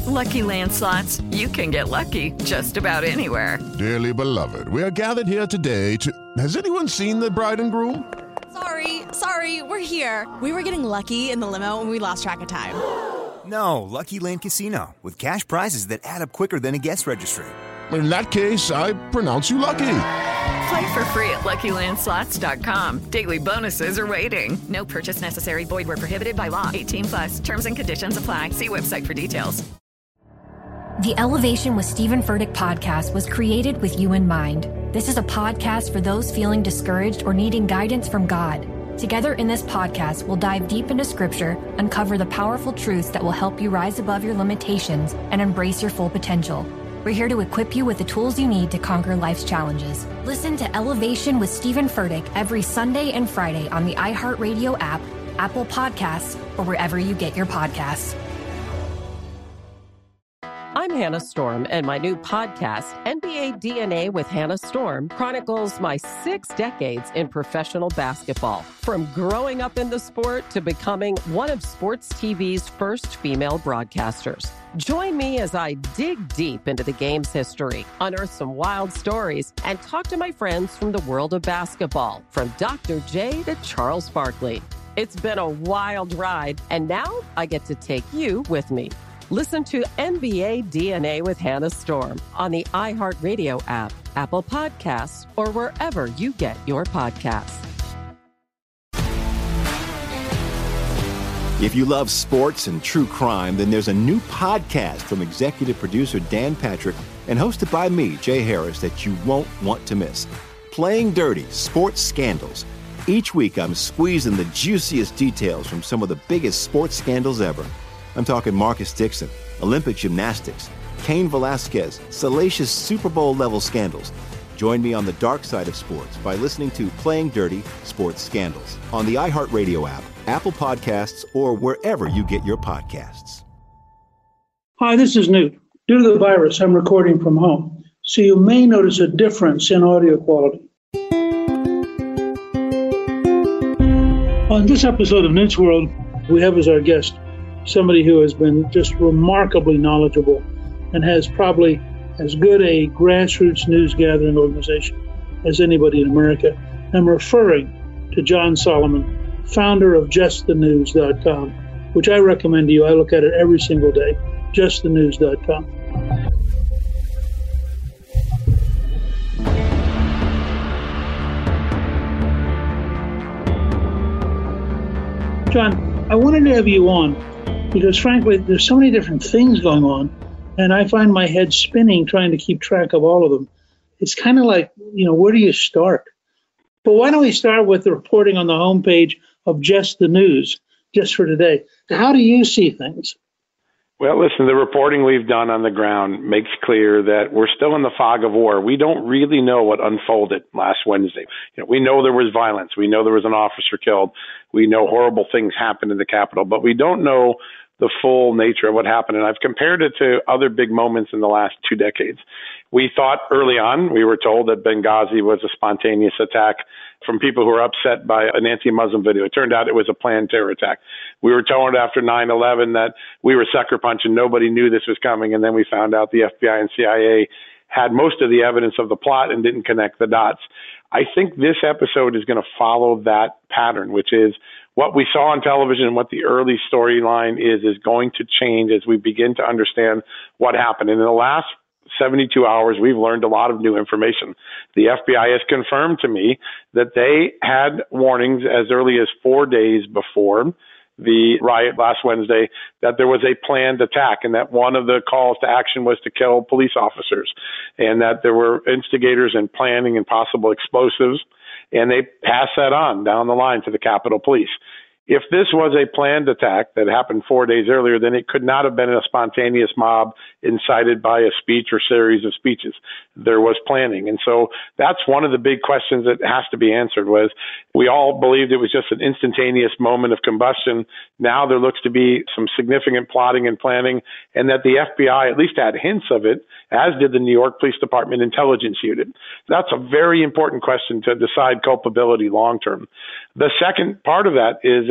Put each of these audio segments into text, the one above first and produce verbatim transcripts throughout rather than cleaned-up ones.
Lucky Land Slots, you can get lucky just about anywhere. Dearly beloved, we are gathered here today to... Has anyone seen the bride and groom? Sorry, sorry, we're here. We were getting lucky in the limo and we lost track of time. No, Lucky Land Casino, with cash prizes that add up quicker than a guest registry. In that case, I pronounce you lucky. Play for free at Lucky Land Slots dot com. Daily bonuses are waiting. No purchase necessary. Void where prohibited by law. eighteen plus. Terms and conditions apply. See website for details. The Elevation with Stephen Furtick podcast was created with you in mind. This is a podcast for those feeling discouraged or needing guidance from God. Together in this podcast, we'll dive deep into Scripture, uncover the powerful truths that will help you rise above your limitations and embrace your full potential. We're here to equip you with the tools you need to conquer life's challenges. Listen to Elevation with Stephen Furtick every Sunday and Friday on the iHeartRadio app, Apple Podcasts, or wherever you get your podcasts. I'm Hannah Storm, and my new podcast, N B A D N A with Hannah Storm, chronicles my six decades in professional basketball. From growing up in the sport to becoming one of sports T V's first female broadcasters. Join me as I dig deep into the game's history, unearth some wild stories, and talk to my friends from the world of basketball, from Doctor J to Charles Barkley. It's been a wild ride, and now I get to take you with me. Listen to N B A D N A with Hannah Storm on the iHeartRadio app, Apple Podcasts, or wherever you get your podcasts. If you love sports and true crime, then there's a new podcast from executive producer Dan Patrick and hosted by me, Jay Harris, that you won't want to miss. Playing Dirty: Sports Scandals. Each week, I'm squeezing the juiciest details from some of the biggest sports scandals ever. I'm talking Marcus Dixon, Olympic gymnastics, Cain Velasquez, salacious Super Bowl-level scandals. Join me on the dark side of sports by listening to Playing Dirty: Sports Scandals on the iHeartRadio app, Apple Podcasts, or wherever you get your podcasts. Hi, this is Newt. Due to the virus, I'm recording from home, so you may notice a difference in audio quality. On this episode of Newt's World, we have as our guest somebody who has been just remarkably knowledgeable and has probably as good a grassroots news gathering organization as anybody in America. I'm referring to John Solomon, founder of just the news dot com, which I recommend to you. I look at it every single day, just the news dot com. John, I wanted to have you on because, frankly, there's so many different things going on, and I find my head spinning trying to keep track of all of them. It's kind of like, you know, where do you start? But why don't we start with the reporting on the homepage of Just the News, just for today? How do you see things? Well, listen, the reporting we've done on the ground makes clear that we're still in the fog of war. We don't really know what unfolded last Wednesday. You know, we know there was violence. We know there was an officer killed. We know horrible things happened in the Capitol, but we don't know the full nature of what happened. And I've compared it to other big moments in the last two decades. We thought early on, we were told that Benghazi was a spontaneous attack from people who were upset by an anti-Muslim video. It turned out it was a planned terror attack. We were told after nine eleven that we were sucker punching. Nobody knew this was coming. And then we found out the F B I and C I A had most of the evidence of the plot and didn't connect the dots. I think this episode is going to follow that pattern, which is what we saw on television and what the early storyline is, is going to change as we begin to understand what happened. And in the last seventy-two hours, we've learned a lot of new information. The F B I has confirmed to me that they had warnings as early as four days before the riot last Wednesday that there was a planned attack and that one of the calls to action was to kill police officers and that there were instigators and planning and possible explosives. And they passed that on down the line to the Capitol Police. If this was a planned attack that happened four days earlier, then it could not have been a spontaneous mob incited by a speech or series of speeches. There was planning. And so that's one of the big questions that has to be answered was we all believed it was just an instantaneous moment of combustion. Now there looks to be some significant plotting and planning, and that the F B I at least had hints of it, as did the New York Police Department Intelligence Unit. That's a very important question to decide culpability long term. The second part of that is that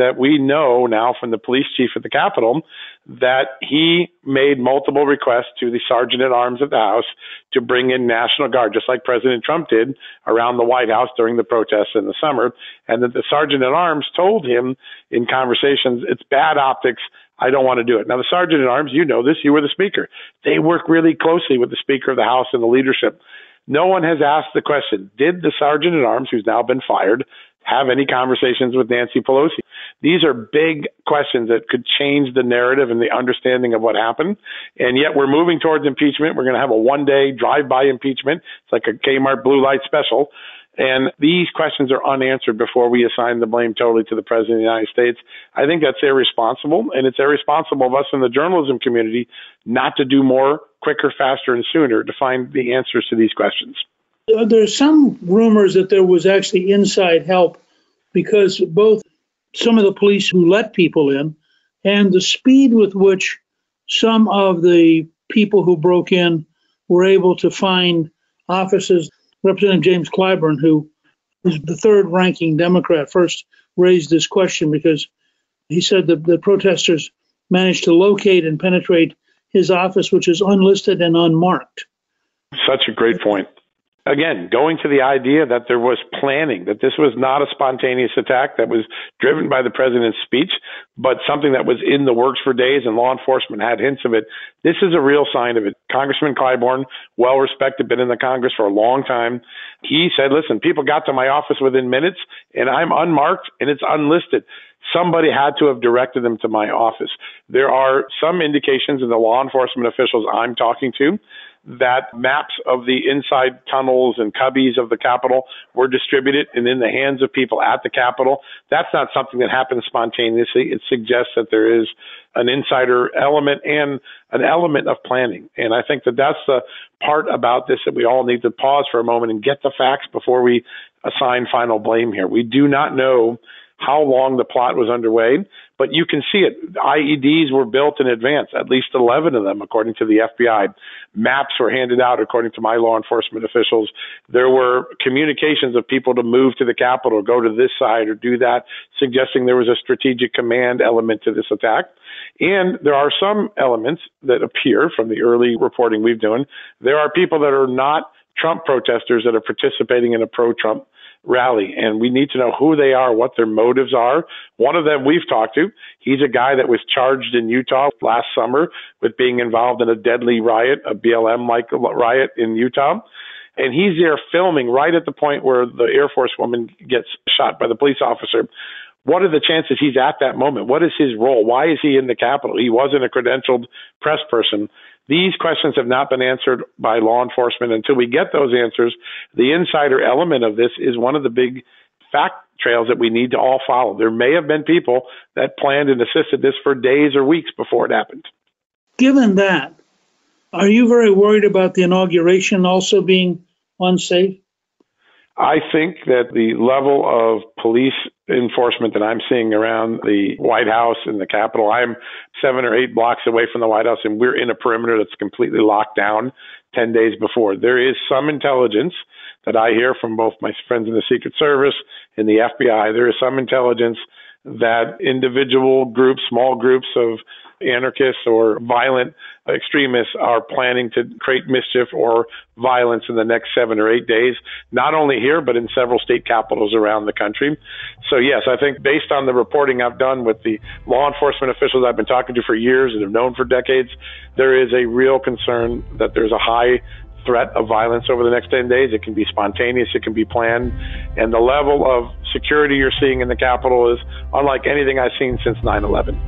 that we know now from the police chief at the Capitol that he made multiple requests to the Sergeant at Arms at the House to bring in National Guard, just like President Trump did around the White House during the protests in the summer, and that the Sergeant at Arms told him in conversations, it's bad optics, I don't want to do it. Now, the Sergeant at Arms, you know this, you were the Speaker. They work really closely with the Speaker of the House and the leadership. No one has asked the question, did the Sergeant at Arms, who's now been fired, have any conversations with Nancy Pelosi? These are big questions that could change the narrative and the understanding of what happened. And yet we're moving towards impeachment. We're going to have a one-day drive-by impeachment. It's like a Kmart blue light special. And these questions are unanswered before we assign the blame totally to the President of the United States. I think that's irresponsible, and it's irresponsible of us in the journalism community not to do more, quicker, faster, and sooner to find the answers to these questions. There's some rumors that there was actually inside help because both some of the police who let people in and the speed with which some of the people who broke in were able to find offices. Representative James Clyburn, who is the third ranking Democrat, first raised this question because he said that the protesters managed to locate and penetrate his office, which is unlisted and unmarked. Such a great point. Again, going to the idea that there was planning, that this was not a spontaneous attack that was driven by the president's speech, but something that was in the works for days and law enforcement had hints of it. This is a real sign of it. Congressman Clyburn, well respected, been in the Congress for a long time. He said, listen, people got to my office within minutes and I'm unmarked and it's unlisted. Somebody had to have directed them to my office. There are some indications in the law enforcement officials I'm talking to that maps of the inside tunnels and cubbies of the Capitol were distributed and in the hands of people at the Capitol. That's not something that happens spontaneously. It suggests that there is an insider element and an element of planning. And I think that that's the part about this that we all need to pause for a moment and get the facts before we assign final blame here. We do not know how long the plot was underway, but you can see it. I E Ds were built in advance, at least eleven of them, according to the F B I. Maps were handed out, according to my law enforcement officials. There were communications of people to move to the Capitol, go to this side or do that, suggesting there was a strategic command element to this attack. And there are some elements that appear from the early reporting we've done. There are people that are not Trump protesters that are participating in a pro-Trump rally, and we need to know who they are, what their motives are. One of them we've talked to, he's a guy that was charged in Utah last summer with being involved in a deadly riot, a B L M-like riot in Utah. And he's there filming right at the point where the Air Force woman gets shot by the police officer. What are the chances he's at that moment? What is his role? Why is he in the Capitol? He wasn't a credentialed press person. These questions have not been answered by law enforcement. Until we get those answers, the insider element of this is one of the big fact trails that we need to all follow. There may have been people that planned and assisted this for days or weeks before it happened. Given that, are you very worried about the inauguration also being unsafe? I think that the level of police enforcement that I'm seeing around the White House and the Capitol, I'm seven or eight blocks away from the White House, and we're in a perimeter that's completely locked down ten days before. There is some intelligence that I hear from both my friends in the Secret Service and the F B I. There is some intelligence that individual groups, small groups of anarchists or violent extremists are planning to create mischief or violence in the next seven or eight days, not only here, but in several state capitals around the country. So, yes, I think based on the reporting I've done with the law enforcement officials I've been talking to for years and have known for decades, there is a real concern that there's a high threat of violence over the next ten days. It can be spontaneous, it can be planned, and the level of security you're seeing in the Capitol is unlike anything I've seen since nine eleven.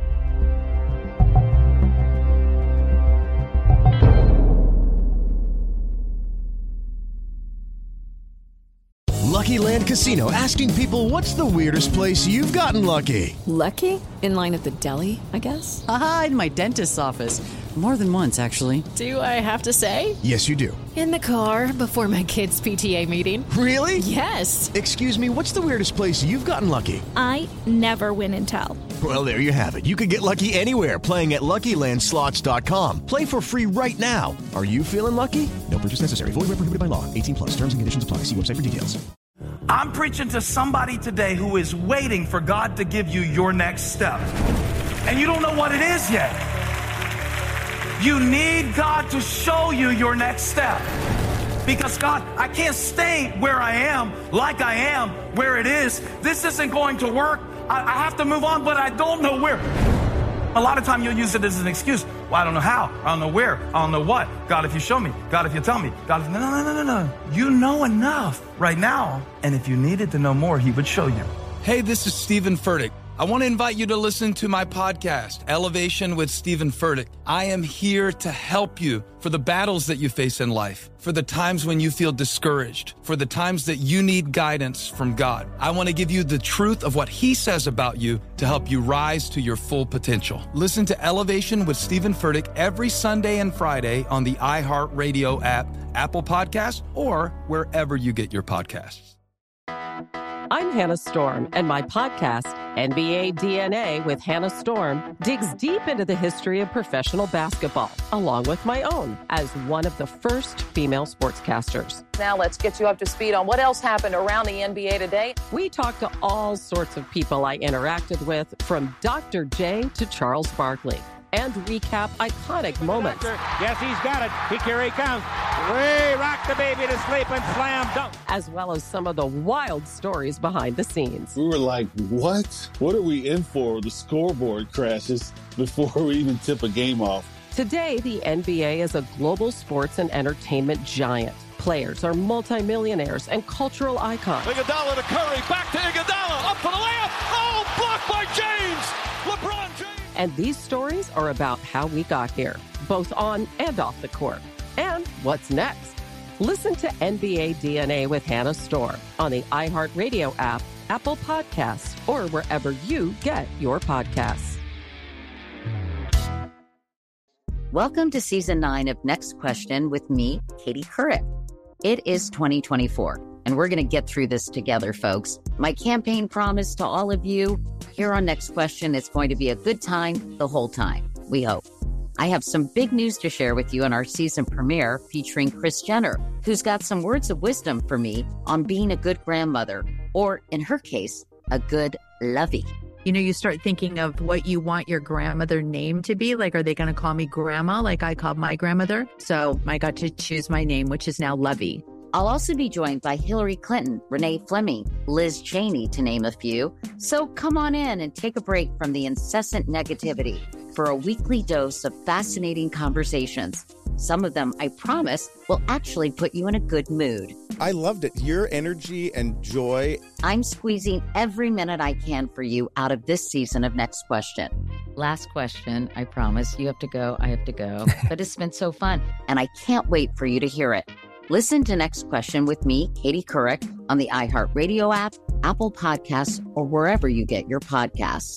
Lucky Land Casino, asking people, what's the weirdest place you've gotten lucky? Lucky? In line at the deli, I guess? Aha, in my dentist's office. More than once, actually. Do I have to say? Yes, you do. In the car before my kids' P T A meeting. Really? Yes. Excuse me, what's the weirdest place you've gotten lucky? I never win and tell. Well, there you have it. You can get lucky anywhere, playing at Lucky Land Slots dot com. Play for free right now. Are you feeling lucky? No purchase necessary. Void where prohibited by law. eighteen plus. Terms and conditions apply. See website for details. I'm preaching to somebody today who is waiting for God to give you your next step. And you don't know what it is yet. You need God to show you your next step. Because God, I can't stay where I am, like I am, where it is. This isn't going to work. I, I have to move on, but I don't know where. A lot of time you'll use it as an excuse. Well, I don't know how. I don't know where. I don't know what. God, if you show me. God, if you tell me. God, if... No, no, no, no, no. You know enough right now. And if you needed to know more, he would show you. Hey, this is Stephen Furtick. I want to invite you to listen to my podcast, Elevation with Stephen Furtick. I am here to help you for the battles that you face in life, for the times when you feel discouraged, for the times that you need guidance from God. I want to give you the truth of what he says about you to help you rise to your full potential. Listen to Elevation with Stephen Furtick every Sunday and Friday on the iHeartRadio app, Apple Podcasts, or wherever you get your podcasts. I'm Hannah Storm, and my podcast, N B A D N A with Hannah Storm, digs deep into the history of professional basketball, along with my own, as one of the first female sportscasters. Now let's get you up to speed on what else happened around the N B A today. We talked to all sorts of people I interacted with, from Doctor J to Charles Barkley, and recap iconic moments. Yes, he's got it. He, here he comes. Way rock the baby to sleep and slam dunk. As well as some of the wild stories behind the scenes. We were like, what? What are we in for? The scoreboard crashes before we even tip a game off. Today, the N B A is a global sports and entertainment giant. Players are multimillionaires and cultural icons. Iguodala to Curry, back to Iguodala, up for the layup. Oh, blocked by James. LeBron James. And these stories are about how we got here, both on and off the court. And what's next? Listen to N B A D N A with Hannah Storm on the iHeartRadio app, Apple Podcasts, or wherever you get your podcasts. Welcome to Season nine of Next Question with me, Katie Couric. It is twenty twenty-four, and we're going to get through this together, folks. My campaign promise to all of you, here on Next Question, it's going to be a good time the whole time, we hope. I have some big news to share with you in our season premiere featuring Kris Jenner, who's got some words of wisdom for me on being a good grandmother, or in her case, a good lovey. You know, you start thinking of what you want your grandmother name to be. Like, are they going to call me grandma like I called my grandmother? So I got to choose my name, which is now Lovey. I'll also be joined by Hillary Clinton, Renee Fleming, Liz Cheney, to name a few. So come on in and take a break from the incessant negativity for a weekly dose of fascinating conversations. Some of them, I promise, will actually put you in a good mood. I loved it. Your energy and joy. I'm squeezing every minute I can for you out of this season of Next Question. Last question, I promise. You have to go, I have to go. But it's been so fun, and I can't wait for you to hear it. Listen to Next Question with me, Katie Couric, on the iHeartRadio app, Apple Podcasts, or wherever you get your podcasts.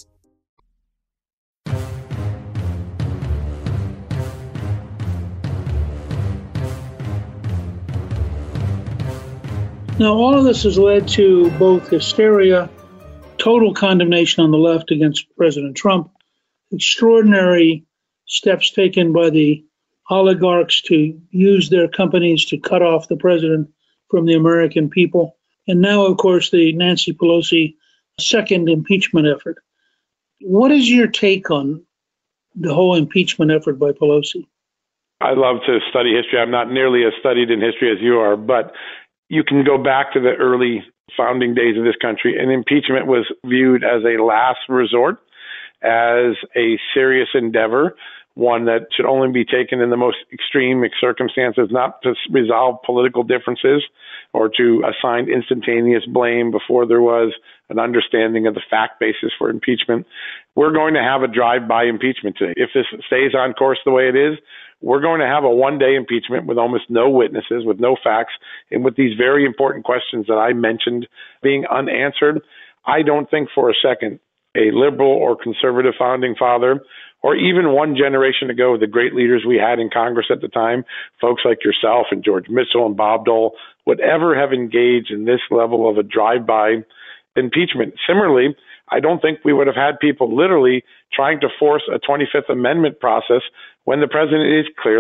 Now, all of this has led to both hysteria, total condemnation on the left against President Trump, extraordinary steps taken by the oligarchs to use their companies to cut off the president from the American people, and now, of course, the Nancy Pelosi second impeachment effort. What is your take on the whole impeachment effort by Pelosi? I love to study history. I'm not nearly as studied in history as you are, but you can go back to the early founding days of this country, and impeachment was viewed as a last resort, as a serious endeavor, one that should only be taken in the most extreme circumstances, not to resolve political differences or to assign instantaneous blame before there was an understanding of the fact basis for impeachment. We're going to have a drive-by impeachment today. If this stays on course the way it is, we're going to have a one-day impeachment with almost no witnesses, with no facts, and with these very important questions that I mentioned being unanswered. I don't think for a second a liberal or conservative founding father, or even one generation ago, the great leaders we had in Congress at the time, folks like yourself and George Mitchell and Bob Dole, would ever have engaged in this level of a drive-by impeachment. Similarly, I don't think we would have had people literally trying to force a twenty-fifth Amendment process when the president is clearly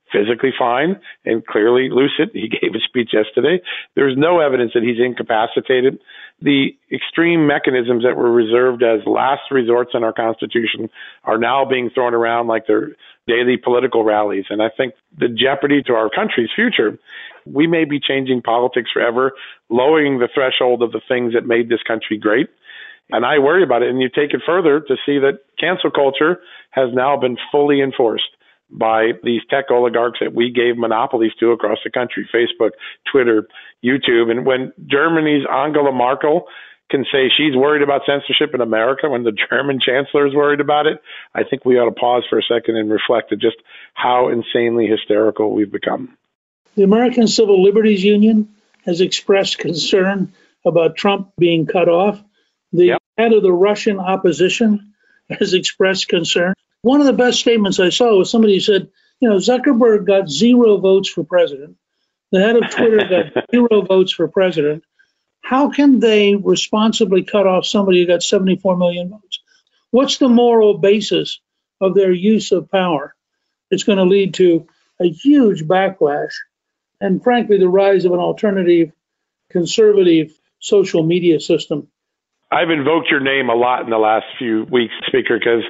physically fine and clearly lucid. He gave a speech yesterday. There's no evidence that he's incapacitated. The extreme mechanisms that were reserved as last resorts in our Constitution are now being thrown around like they're daily political rallies. And I think the jeopardy to our country's future, we may be changing politics forever, lowering the threshold of the things that made this country great. And I worry about it. And you take it further to see that cancel culture has now been fully enforced by these tech oligarchs that we gave monopolies to across the country, Facebook, Twitter, YouTube. And when Germany's Angela Merkel can say she's worried about censorship in America when the German chancellor is worried about it, I think we ought to pause for a second and reflect at just how insanely hysterical we've become. The American Civil Liberties Union has expressed concern about Trump being cut off. The yep. head of the Russian opposition has expressed concern. One of the best statements I saw was somebody who said, you know, Zuckerberg got zero votes for president. The head of Twitter got zero votes for president. How can they responsibly cut off somebody who got seventy-four million votes? What's the moral basis of their use of power? It's going to lead to a huge backlash and, frankly, the rise of an alternative, conservative social media system. I've invoked your name a lot in the last few weeks, Speaker, because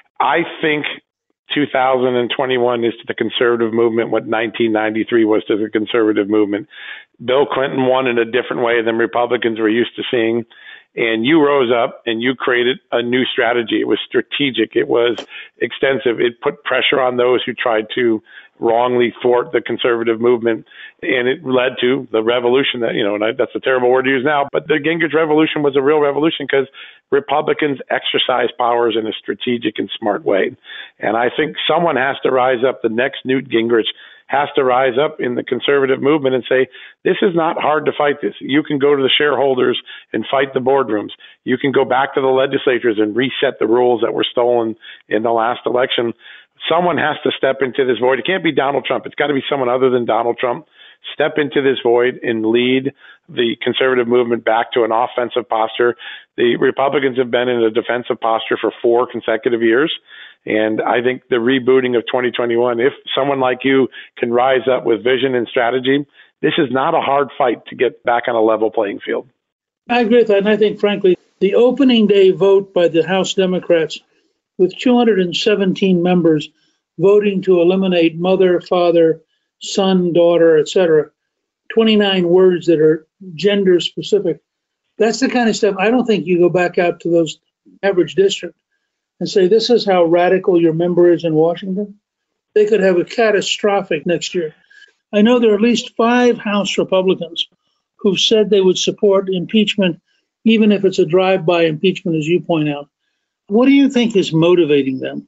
I think two thousand twenty-one is to the conservative movement what nineteen ninety-three was to the conservative movement. Bill Clinton won in a different way than Republicans were used to seeing. And you rose up and you created a new strategy. It was strategic. It was extensive. It put pressure on those who tried to wrongly thwart the conservative movement. And it led to the revolution that, you know, and I, that's a terrible word to use now, but the Gingrich revolution was a real revolution because Republicans exercise powers in a strategic and smart way. And I think someone has to rise up. The next Newt Gingrich has to rise up in the conservative movement and say, this is not hard to fight this. You can go to the shareholders and fight the boardrooms. You can go back to the legislatures and reset the rules that were stolen in the last election. Someone has to step into this void. It can't be Donald Trump. It's got to be someone other than Donald Trump. Step into this void and lead the conservative movement back to an offensive posture. The Republicans have been in a defensive posture for four consecutive years. And I think the rebooting of twenty twenty-one, if someone like you can rise up with vision and strategy, this is not a hard fight to get back on a level playing field. I agree with that. And I think, frankly, the opening day vote by the House Democrats with two hundred seventeen members voting to eliminate mother, father, son, daughter, et cetera, twenty-nine words that are gender specific. That's the kind of stuff I don't think you go back out to those average district and say, this is how radical your member is in Washington. They could have a catastrophic next year. I know there are at least five House Republicans who've said they would support impeachment, even if it's a drive-by impeachment, as you point out. What do you think is motivating them?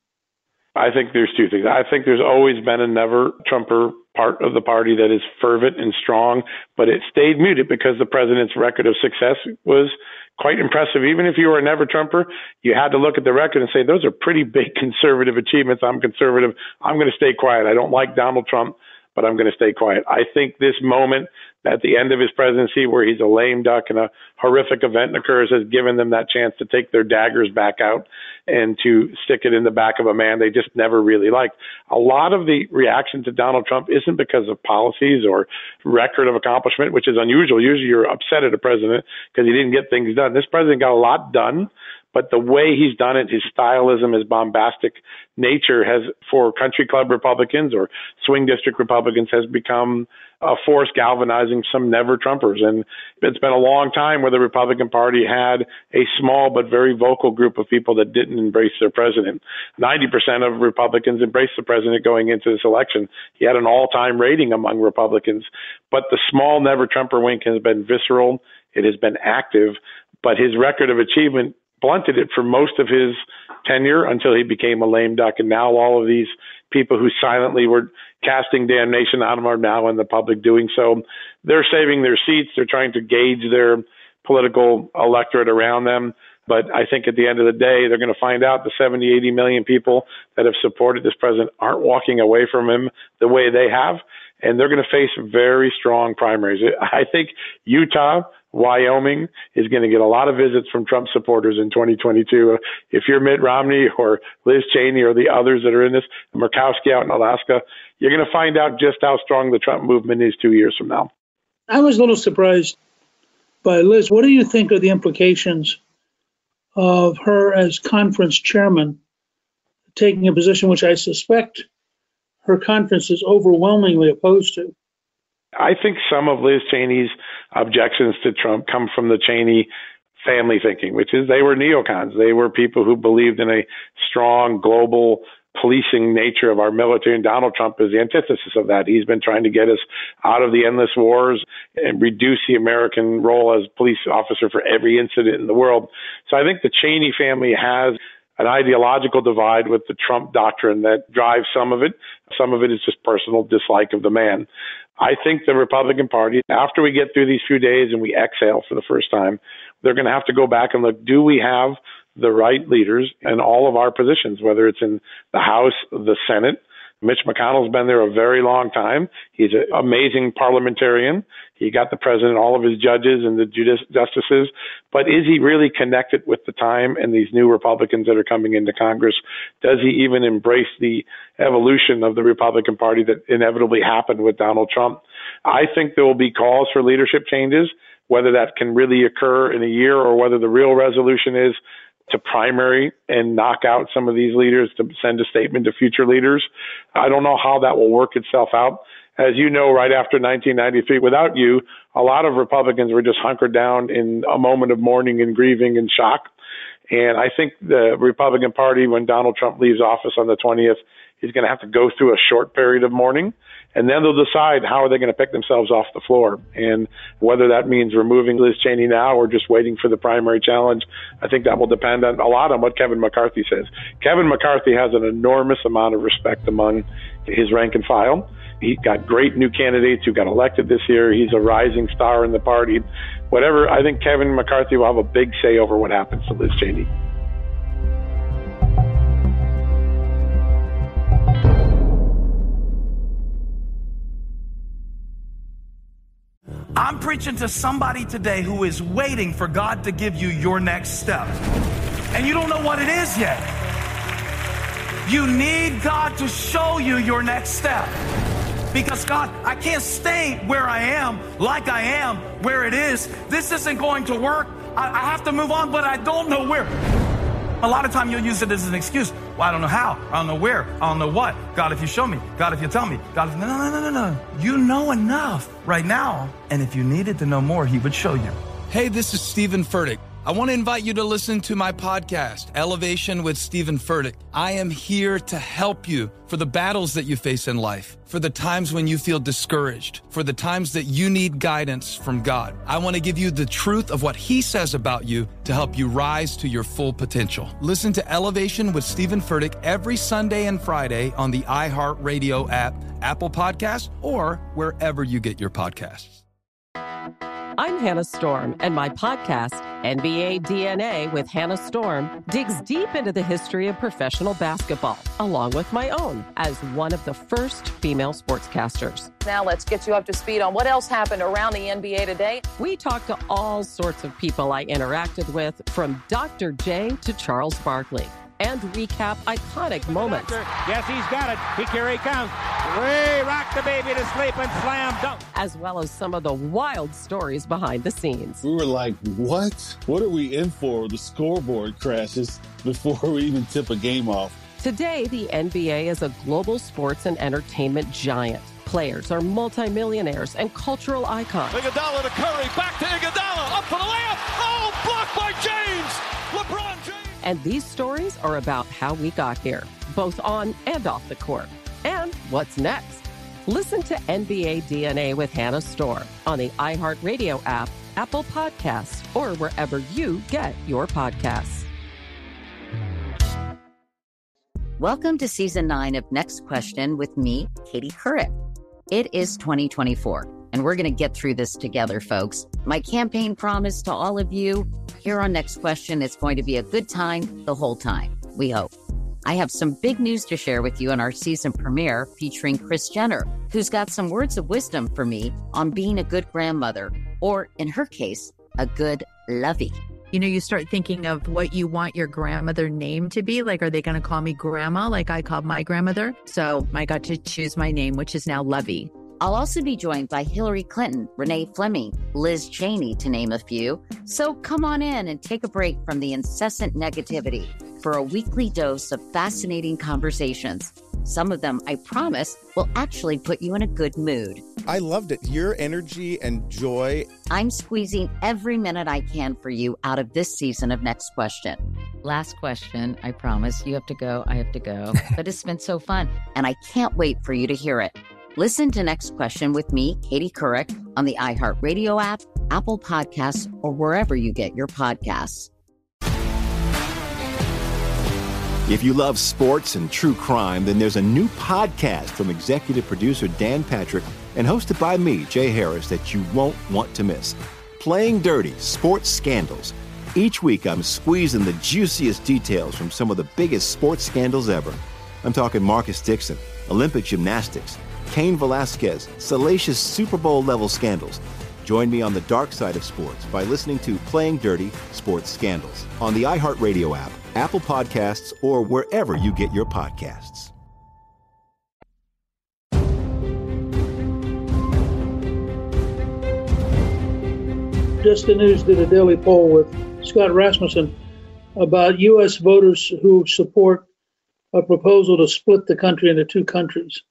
I think there's two things. I think there's always been a never-Trumper part of the party that is fervent and strong, but it stayed muted because the president's record of success was quite impressive. Even if you were a never-Trumper, you had to look at the record and say, those are pretty big conservative achievements. I'm conservative. I'm going to stay quiet. I don't like Donald Trump, but I'm going to stay quiet. I think this moment at the end of his presidency where he's a lame duck and a horrific event occurs has given them that chance to take their daggers back out and to stick it in the back of a man they just never really liked. A lot of the reaction to Donald Trump isn't because of policies or record of accomplishment, which is unusual. Usually you're upset at a president because he didn't get things done. This president got a lot done, but the way he's done it, his stylism, his bombastic nature has, for country club Republicans or swing district Republicans, has become a force galvanizing some never-Trumpers. And it's been a long time where the Republican Party had a small but very vocal group of people that didn't embrace their president. ninety percent of Republicans embraced the president going into this election. He had an all-time rating among Republicans. But the small never-Trumper wink has been visceral. It has been active. But his record of achievement blunted it for most of his tenure until he became a lame duck. And now all of these people who silently were casting damnation on him are now in the public doing so. They're saving their seats. They're trying to gauge their political electorate around them. But I think at the end of the day, they're going to find out the seventy, eighty million people that have supported this president aren't walking away from him the way they have. And they're going to face very strong primaries. I think Utah, Wyoming is going to get a lot of visits from Trump supporters in twenty twenty-two. If you're Mitt Romney or Liz Cheney or the others that are in this, Murkowski out in Alaska, you're going to find out just how strong the Trump movement is two years from now. I was a little surprised by Liz. What do you think are the implications of her as conference chairman taking a position which I suspect her conference is overwhelmingly opposed to? I think some of Liz Cheney's objections to Trump come from the Cheney family thinking, which is they were neocons. They were people who believed in a strong global policing nature of our military, and Donald Trump is the antithesis of that. He's been trying to get us out of the endless wars and reduce the American role as police officer for every incident in the world. So I think the Cheney family has an ideological divide with the Trump doctrine that drives some of it. Some of it is just personal dislike of the man. I think the Republican Party, after we get through these few days and we exhale for the first time, they're going to have to go back and look, do we have the right leaders in all of our positions, whether it's in the House, the Senate? Mitch McConnell's been there a very long time. He's an amazing parliamentarian. He got the president, all of his judges and the judici- justices. But is he really connected with the time and these new Republicans that are coming into Congress? Does he even embrace the evolution of the Republican Party that inevitably happened with Donald Trump? I think there will be calls for leadership changes, whether that can really occur in a year or whether the real resolution is to primary and knock out some of these leaders to send a statement to future leaders. I don't know how that will work itself out. As you know, right after nineteen ninety-three, without you, a lot of Republicans were just hunkered down in a moment of mourning and grieving and shock. And I think the Republican Party, when Donald Trump leaves office on the twentieth, is going to have to go through a short period of mourning. And then they'll decide how are they going to pick themselves off the floor. And whether that means removing Liz Cheney now or just waiting for the primary challenge, I think that will depend on a lot on what Kevin McCarthy says. Kevin McCarthy has an enormous amount of respect among his rank and file. He got great new candidates who got elected this year. He's a rising star in the party. Whatever, I think Kevin McCarthy will have a big say over what happens to Liz Cheney. I'm preaching to somebody today who is waiting for God to give you your next step. And you don't know what it is yet. You need God to show you your next step. Because God, I can't stay where I am, like I am, where it is. This isn't going to work. I, I have to move on, but I don't know where. A lot of time you'll use it as an excuse. Well, I don't know how. I don't know where. I don't know what. God, if you show me. God, if you tell me. God, if... No, no, no, no, no. You know enough right now. And if you needed to know more, he would show you. Hey, this is Stephen Furtick. I want to invite you to listen to my podcast, Elevation with Stephen Furtick. I am here to help you for the battles that you face in life, for the times when you feel discouraged, for the times that you need guidance from God. I want to give you the truth of what he says about you to help you rise to your full potential. Listen to Elevation with Stephen Furtick every Sunday and Friday on the iHeartRadio app, Apple Podcasts, or wherever you get your podcasts. I'm Hannah Storm, and my podcast, N B A D N A with Hannah Storm, digs deep into the history of professional basketball, along with my own, as one of the first female sportscasters. Now let's get you up to speed on what else happened around the N B A today. We talked to all sorts of people I interacted with, from Doctor J to Charles Barkley, and recap iconic moments. Yes, he's got it. Here he comes. Way rock the baby to sleep and slam dunk. As well as some of the wild stories behind the scenes. We were like, what? What are we in for? The scoreboard crashes before we even tip a game off. Today, the N B A is a global sports and entertainment giant. Players are multimillionaires and cultural icons. Iguodala to Curry, back to Iguodala, up for the layup. Oh, blocked by James. LeBron James. And these stories are about how we got here, both on and off the court. And what's next? Listen to N B A D N A with Hannah Storm on the iHeartRadio app, Apple Podcasts, or wherever you get your podcasts. Welcome to season nine of Next Question with me, Katie Couric. It is twenty twenty-four, and we're going to get through this together, folks. My campaign promise to all of you here on Next Question, it's going to be a good time the whole time, we hope. I have some big news to share with you in our season premiere featuring Kris Jenner, who's got some words of wisdom for me on being a good grandmother, or in her case, a good lovey. You know, you start thinking of what you want your grandmother name to be. Like, are they going to call me grandma like I called my grandmother? So I got to choose my name, which is now Lovey. I'll also be joined by Hillary Clinton, Renee Fleming, Liz Cheney, to name a few. So come on in and take a break from the incessant negativity for a weekly dose of fascinating conversations. Some of them, I promise, will actually put you in a good mood. I loved it. Your energy and joy. I'm squeezing every minute I can for you out of this season of Next Question. Last question, I promise. You have to go, I have to go. But it's been so fun, and I can't wait for you to hear it. Listen to Next Question with me, Katie Couric, on the iHeartRadio app, Apple Podcasts, or wherever you get your podcasts. If you love sports and true crime, then there's a new podcast from executive producer Dan Patrick and hosted by me, Jay Harris, that you won't want to miss. Playing Dirty: Sports Scandals. Each week, I'm squeezing the juiciest details from some of the biggest sports scandals ever. I'm talking Marcus Dixon, Olympic gymnastics, Cain Velasquez, salacious Super Bowl-level scandals. Join me on the dark side of sports by listening to Playing Dirty: Sports Scandals on the iHeartRadio app, Apple Podcasts, or wherever you get your podcasts. Just the News did a daily poll with Scott Rasmussen about U S voters who support a proposal to split the country into two countries.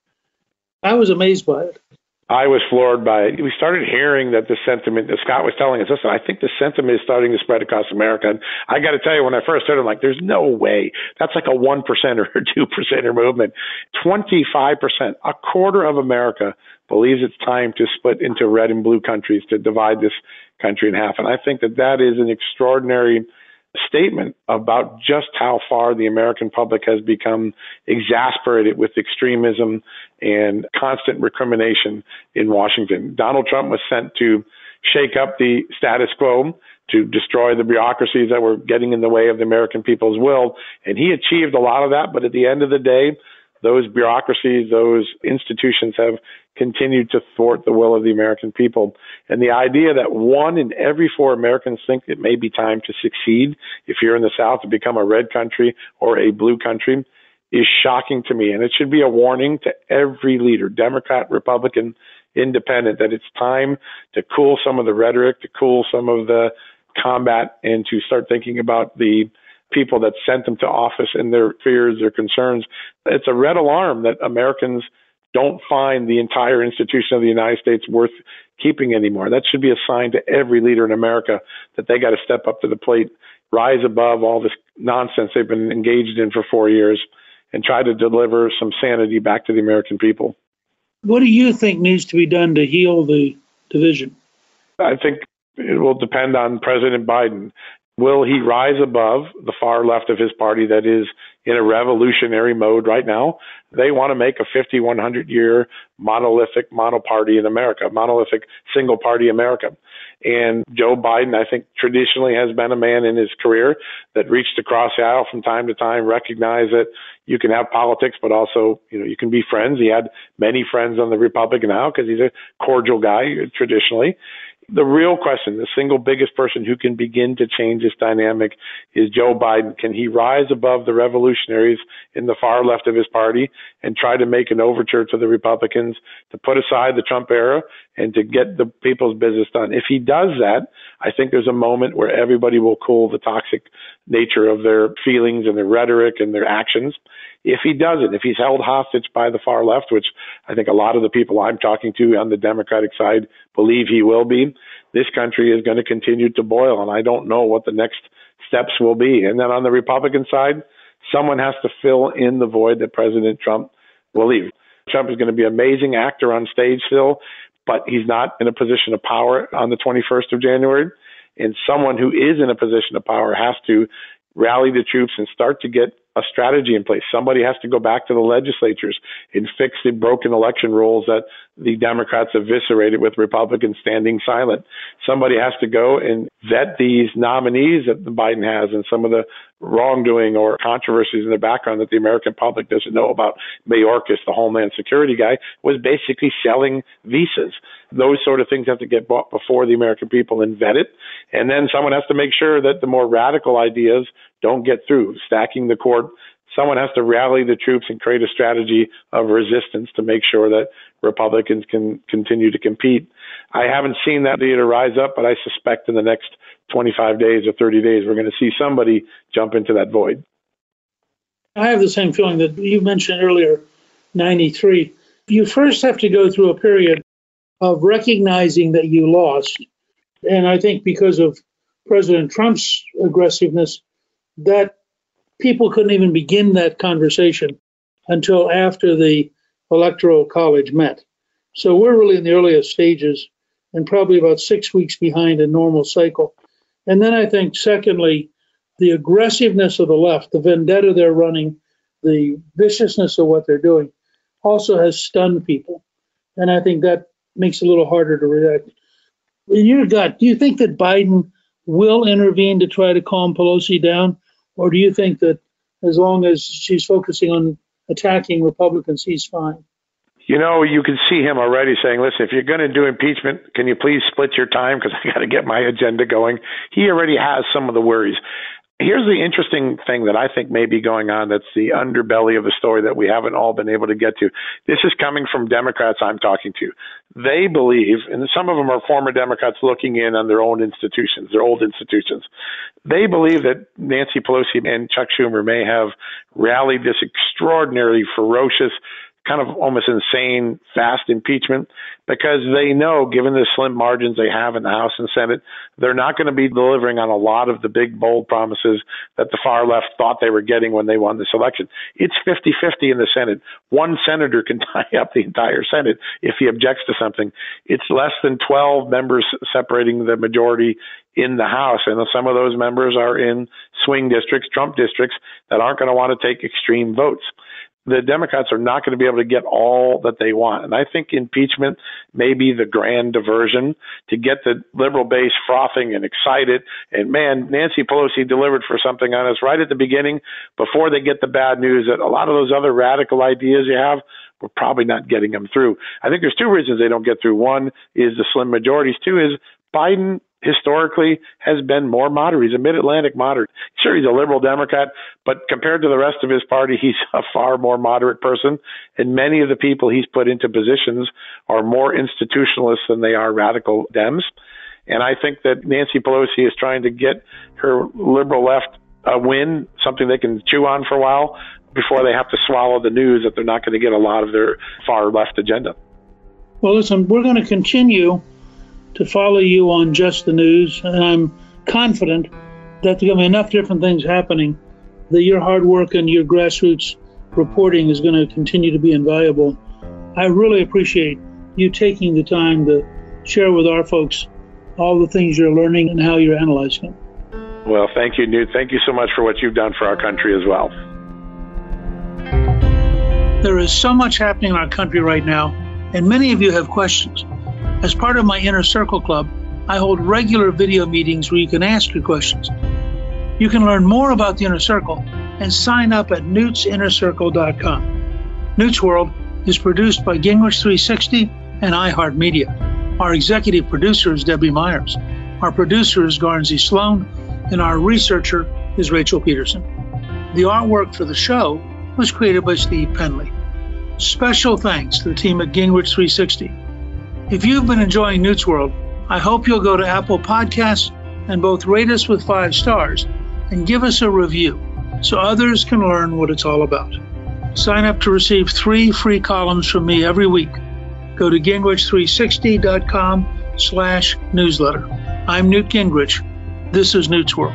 I was amazed by it. I was floored by it. We started hearing that the sentiment that Scott was telling us, listen, I think the sentiment is starting to spread across America. And I got to tell you, when I first heard it, I'm like, there's no way. That's like a one percent or two percent movement. twenty-five percent, a quarter of America believes it's time to split into red and blue countries, to divide this country in half. And I think that that is an extraordinary statement about just how far the American public has become exasperated with extremism and constant recrimination in Washington. Donald Trump was sent to shake up the status quo, to destroy the bureaucracies that were getting in the way of the American people's will. And he achieved a lot of that. But at the end of the day, those bureaucracies, those institutions have continued to thwart the will of the American people. And the idea that one in every four Americans think it may be time to succeed, if you're in the South, to become a red country or a blue country, is shocking to me. And it should be a warning to every leader, Democrat, Republican, Independent, that it's time to cool some of the rhetoric, to cool some of the combat, and to start thinking about the people that sent them to office and their fears, their concerns. It's a red alarm that Americans don't find the entire institution of the United States worth keeping anymore. That should be a sign to every leader in America that they got to step up to the plate, rise above all this nonsense they've been engaged in for four years, and try to deliver some sanity back to the American people. What do you think needs to be done to heal the division? I think it will depend on President Biden. Will he rise above the far left of his party that is in a revolutionary mode right now? They want to make a fifty, one hundred year monolithic monoparty in America, monolithic single party America. And Joe Biden, I think, traditionally has been a man in his career that reached across the aisle from time to time, recognized that you can have politics, but also, you know, you can be friends. He had many friends on the Republican aisle because he's a cordial guy traditionally. The real question, the single biggest person who can begin to change this dynamic is Joe Biden. Can he rise above the revolutionaries in the far left of his party and try to make an overture to the Republicans to put aside the Trump era and to get the people's business done? If he does that, I think there's a moment where everybody will cool the toxic nature of their feelings and their rhetoric and their actions. If he doesn't, if he's held hostage by the far left, which I think a lot of the people I'm talking to on the Democratic side believe he will be, this country is going to continue to boil, and I don't know what the next steps will be. And then on the Republican side, someone has to fill in the void that President Trump will leave. Trump is going to be an amazing actor on stage still, but he's not in a position of power on the twenty-first of January. And someone who is in a position of power has to rally the troops and start to get a strategy in place. Somebody has to go back to the legislatures and fix the broken election rules that the Democrats eviscerated with Republicans standing silent. Somebody has to go and vet these nominees that Biden has and some of the wrongdoing or controversies in the background that the American public doesn't know about. Mayorkas, the Homeland Security guy, was basically selling visas. Those sort of things have to get brought before the American people and vetted. And then someone has to make sure that the more radical ideas don't get through, stacking the court. Someone has to rally the troops and create a strategy of resistance to make sure that Republicans can continue to compete. I haven't seen that data rise up, but I suspect in the next twenty-five days or thirty days, we're going to see somebody jump into that void. I have the same feeling that you mentioned earlier, ninety-three. You first have to go through a period of recognizing that you lost. And I think because of President Trump's aggressiveness, that people couldn't even begin that conversation until after the Electoral College met. So we're really in the earliest stages and probably about six weeks behind a normal cycle. And then I think, secondly, the aggressiveness of the left, the vendetta they're running, the viciousness of what they're doing also has stunned people. And I think that makes it a little harder to react. In your gut, do you think that Biden will intervene to try to calm Pelosi down? Or do you think that as long as she's focusing on attacking Republicans, he's fine? You know, you can see him already saying, listen, if you're going to do impeachment, can you please split your time because I got to get my agenda going? He already has some of the worries. Here's the interesting thing that I think may be going on that's the underbelly of the story that we haven't all been able to get to. This is coming from Democrats I'm talking to. They believe, and some of them are former Democrats looking in on their own institutions, their old institutions. They believe that Nancy Pelosi and Chuck Schumer may have rallied this extraordinarily ferocious, kind of almost insane, fast impeachment because they know, given the slim margins they have in the House and Senate, they're not going to be delivering on a lot of the big, bold promises that the far left thought they were getting when they won this election. It's fifty-fifty in the Senate. One senator can tie up the entire Senate if he objects to something. It's less than twelve members separating the majority in the House, and some of those members are in swing districts, Trump districts, that aren't going to want to take extreme votes. The Democrats are not going to be able to get all that they want. And I think impeachment may be the grand diversion to get the liberal base frothing and excited. And man, Nancy Pelosi delivered for something on us right at the beginning before they get the bad news that a lot of those other radical ideas you have, we're probably not getting them through. I think there's two reasons they don't get through. One is the slim majorities. Two is Biden historically has been more moderate. He's a mid-Atlantic moderate. Sure, he's a liberal Democrat, but compared to the rest of his party, he's a far more moderate person. And many of the people he's put into positions are more institutionalists than they are radical Dems. And I think that Nancy Pelosi is trying to get her liberal left a win, something they can chew on for a while before they have to swallow the news that they're not going to get a lot of their far left agenda. Well, listen, we're going to continue to follow you on Just the News, and I'm confident that there are going to be enough different things happening that your hard work and your grassroots reporting is going to continue to be invaluable. I really appreciate you taking the time to share with our folks all the things you're learning and how you're analyzing it. Well, thank you, Newt. Thank you so much for what you've done for our country as well. There is so much happening in our country right now, and many of you have questions. As part of my Inner Circle Club, I hold regular video meetings where you can ask your questions. You can learn more about the Inner Circle and sign up at newts inner circle dot com. Newt's World is produced by Gingrich three sixty and iHeartMedia. Our executive producer is Debbie Myers. Our producer is Garnsey Sloan, and our researcher is Rachel Peterson. The artwork for the show was created by Steve Penley. Special thanks to the team at Gingrich three sixty. If you've been enjoying Newt's World, I hope you'll go to Apple Podcasts and both rate us with five stars and give us a review so others can learn what it's all about. Sign up to receive three free columns from me every week. Go to gingrich three sixty dot com slash newsletter. I'm Newt Gingrich. This is Newt's World.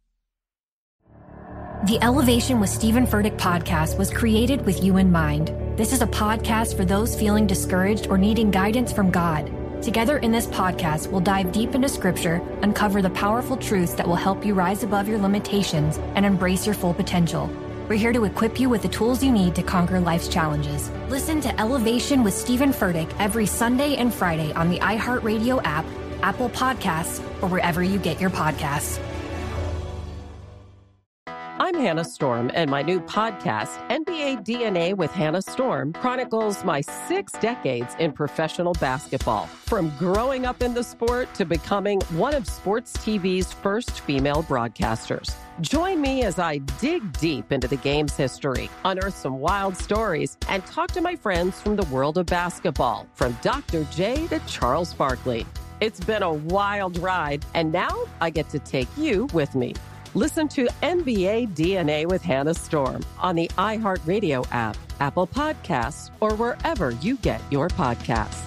The Elevation with Stephen Furtick podcast was created with you in mind. This is a podcast for those feeling discouraged or needing guidance from God. Together in this podcast, we'll dive deep into Scripture, uncover the powerful truths that will help you rise above your limitations and embrace your full potential. We're here to equip you with the tools you need to conquer life's challenges. Listen to Elevation with Stephen Furtick every Sunday and Friday on the iHeartRadio app, Apple Podcasts, or wherever you get your podcasts. I'm Hannah Storm, and my new podcast, N B A D N A with Hannah Storm, chronicles my six decades in professional basketball. From growing up in the sport to becoming one of sports T V's first female broadcasters. Join me as I dig deep into the game's history, unearth some wild stories, and talk to my friends from the world of basketball, from Doctor J to Charles Barkley. It's been a wild ride, and now I get to take you with me. Listen to N B A D N A with Hannah Storm on the iHeartRadio app, Apple Podcasts, or wherever you get your podcasts.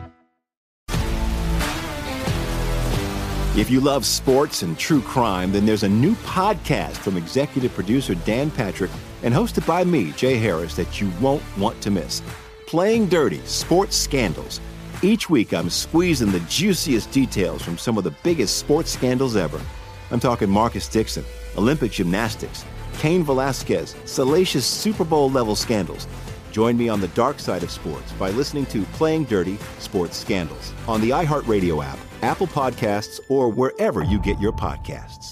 If you love sports and true crime, then there's a new podcast from executive producer Dan Patrick and hosted by me, Jay Harris, that you won't want to miss. Playing Dirty: Sports Scandals. Each week, I'm squeezing the juiciest details from some of the biggest sports scandals ever. I'm talking Marcus Dixon, Olympic gymnastics, Cain Velasquez, salacious Super Bowl-level scandals. Join me on the dark side of sports by listening to Playing Dirty: Sports Scandals on the iHeartRadio app, Apple Podcasts, or wherever you get your podcasts.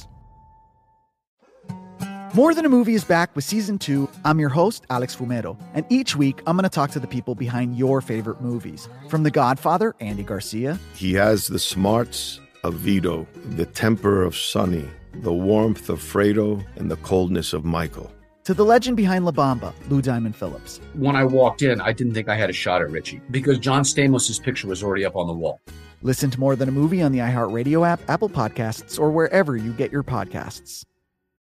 More Than a Movie is back with Season two. I'm your host, Alex Fumero, and each week I'm going to talk to the people behind your favorite movies. From The Godfather, Andy Garcia. He has the smarts of Vito, the temper of Sonny, the warmth of Fredo, and the coldness of Michael. To the legend behind La Bamba, Lou Diamond Phillips. When I walked in, I didn't think I had a shot at Richie because John Stamos' picture was already up on the wall. Listen to More Than a Movie on the iHeartRadio app, Apple Podcasts, or wherever you get your podcasts.